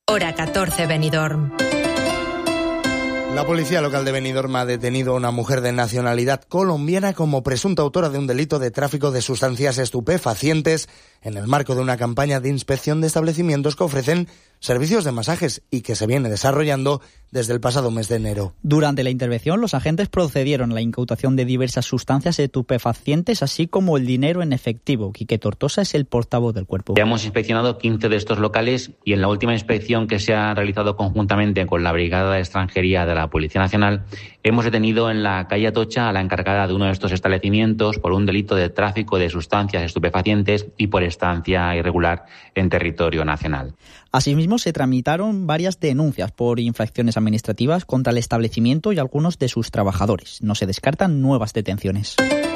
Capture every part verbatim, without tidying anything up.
Hora catorce, Benidorm. La policía local de Benidorm ha detenido a una mujer de nacionalidad colombiana como presunta autora de un delito de tráfico de sustancias estupefacientes en el marco de una campaña de inspección de establecimientos que ofrecen servicios de masajes y que se viene desarrollando desde el pasado mes de enero. Durante la intervención, los agentes procedieron a la incautación de diversas sustancias estupefacientes, así como el dinero en efectivo. Quique Tortosa es el portavoz del cuerpo. Ya hemos inspeccionado quince de estos locales y en la última inspección que se ha realizado conjuntamente con la Brigada de Extranjería de la Policía Nacional, hemos detenido en la calle Atocha a la encargada de uno de estos establecimientos por un delito de tráfico de sustancias estupefacientes y por estancia irregular en territorio nacional. Asimismo, se tramitaron varias denuncias por infracciones administrativas contra el establecimiento y algunos de sus trabajadores. No se descartan nuevas detenciones.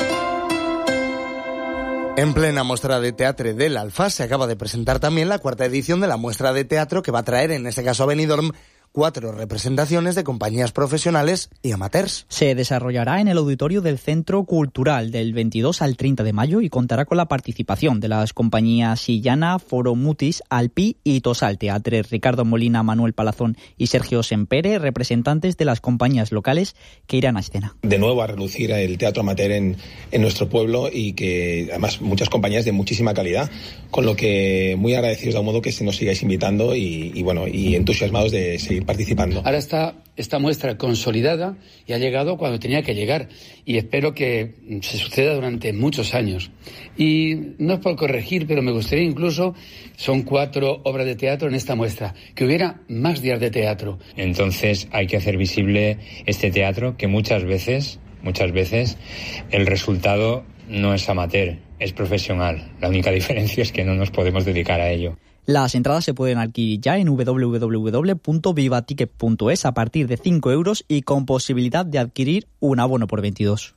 En plena muestra de teatro del Alfás se acaba de presentar también la cuarta edición de la muestra de teatro que va a traer, en este caso a Benidorm, cuatro representaciones de compañías profesionales y amateurs. Se desarrollará en el auditorio del Centro Cultural del veintidós al treinta de mayo y contará con la participación de las compañías Sillana, Foro Mutis, Alpi y Tosal Teatre. Ricardo Molina, Manuel Palazón y Sergio Sempere, representantes de las compañías locales que irán a escena. De nuevo a relucir el teatro amateur en, en nuestro pueblo y que además muchas compañías de muchísima calidad, con lo que muy agradecidos de un modo que se nos sigáis invitando y, y bueno y entusiasmados de seguir participando. Ahora está esta muestra consolidada y ha llegado cuando tenía que llegar y espero que se suceda durante muchos años. Y no es por corregir, pero me gustaría incluso, son cuatro obras de teatro en esta muestra, que hubiera más días de teatro. Entonces hay que hacer visible este teatro que muchas veces, muchas veces el resultado no es amateur, es profesional. La única diferencia es que no nos podemos dedicar a ello. Las entradas se pueden adquirir ya en doble u doble u doble u punto vivaticket punto es a partir de cinco euros y con posibilidad de adquirir un abono por veintidós.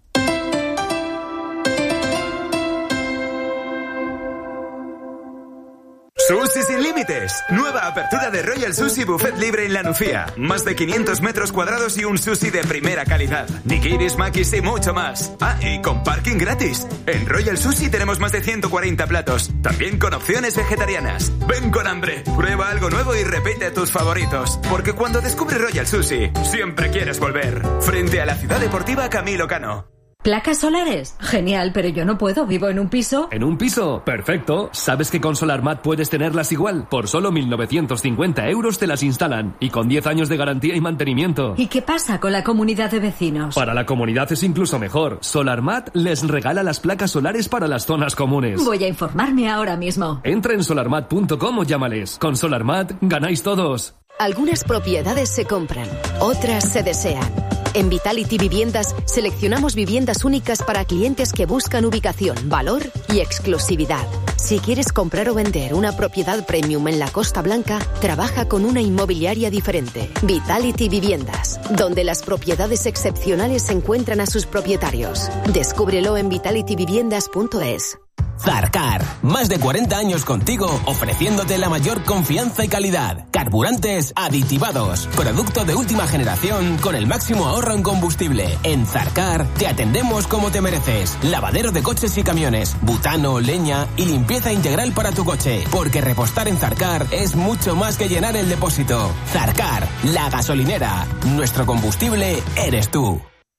Sushi sin límites. Nueva apertura de Royal Sushi Buffet Libre en La Nucía. Más de quinientos metros cuadrados y un sushi de primera calidad. Nigiris, makis y mucho más. Ah, y con parking gratis. En Royal Sushi tenemos más de ciento cuarenta platos. También con opciones vegetarianas. Ven con hambre. Prueba algo nuevo y repite tus favoritos. Porque cuando descubres Royal Sushi, siempre quieres volver. Frente a la Ciudad Deportiva Camilo Cano. ¿Placas solares? Genial, pero yo no puedo, vivo en un piso. ¿En un piso? Perfecto. ¿Sabes que con SolarMat puedes tenerlas igual? Por solo mil novecientos cincuenta euros te las instalan. Y con diez años de garantía y mantenimiento. ¿Y qué pasa con la comunidad de vecinos? Para la comunidad es incluso mejor. SolarMat les regala las placas solares para las zonas comunes. Voy a informarme ahora mismo. Entra en solarmat punto com o llámales. Con SolarMat ganáis todos. Algunas propiedades se compran, otras se desean. En Vitality Viviendas seleccionamos viviendas únicas para clientes que buscan ubicación, valor y exclusividad. Si quieres comprar o vender una propiedad premium en la Costa Blanca, trabaja con una inmobiliaria diferente. Vitality Viviendas, donde las propiedades excepcionales encuentran a sus propietarios. Descúbrelo en vitality viviendas punto es. Zarcar, más de cuarenta años contigo, ofreciéndote la mayor confianza y calidad. Carburantes aditivados, producto de última generación con el máximo ahorro en combustible. En Zarcar te atendemos como te mereces. Lavadero de coches y camiones, butano, leña y limpieza integral para tu coche. Porque repostar en Zarcar es mucho más que llenar el depósito. Zarcar, la gasolinera. Nuestro combustible eres tú.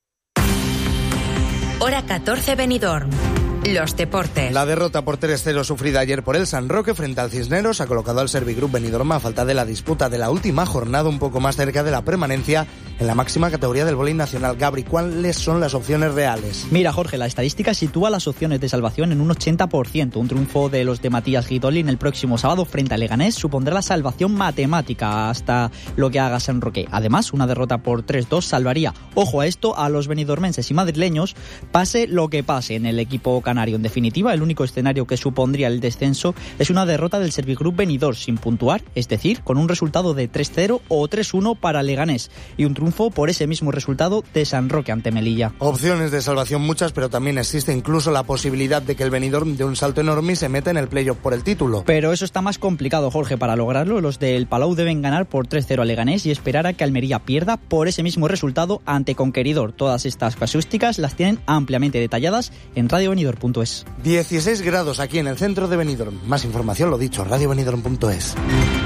Hora catorce, Benidorm. Los deportes. La derrota por tres cero sufrida ayer por el San Roque frente al Cisneros ha colocado al Servigroup Benidorm a falta de la disputa de la última jornada un poco más cerca de la permanencia en la máxima categoría del vóley nacional. Gabri, ¿cuáles son las opciones reales? Mira, Jorge, la estadística sitúa las opciones de salvación en un ochenta por ciento. Un triunfo de los de Matías Guidolin el próximo sábado frente a Leganés supondrá la salvación matemática hasta lo que haga San Roque. Además, una derrota por tres dos salvaría, ojo a esto, a los benidormenses y madrileños, pase lo que pase en el equipo canario. En definitiva, el único escenario que supondría el descenso es una derrota del Servigroup Benidorm sin puntuar, es decir, con un resultado de tres cero o tres uno para Leganés y un triunfo por ese mismo resultado de San Roque ante Melilla. Opciones de salvación muchas, pero también existe incluso la posibilidad de que el Benidorm dé un salto enorme y se meta en el playoff por el título. Pero eso está más complicado, Jorge. Para lograrlo, los del Palau deben ganar por tres cero a Leganés y esperar a que Almería pierda por ese mismo resultado ante Conqueridor. Todas estas casuísticas las tienen ampliamente detalladas en radio benidorm punto es. dieciséis grados aquí en el centro de Benidorm. Más información, lo dicho, radio benidorm punto es.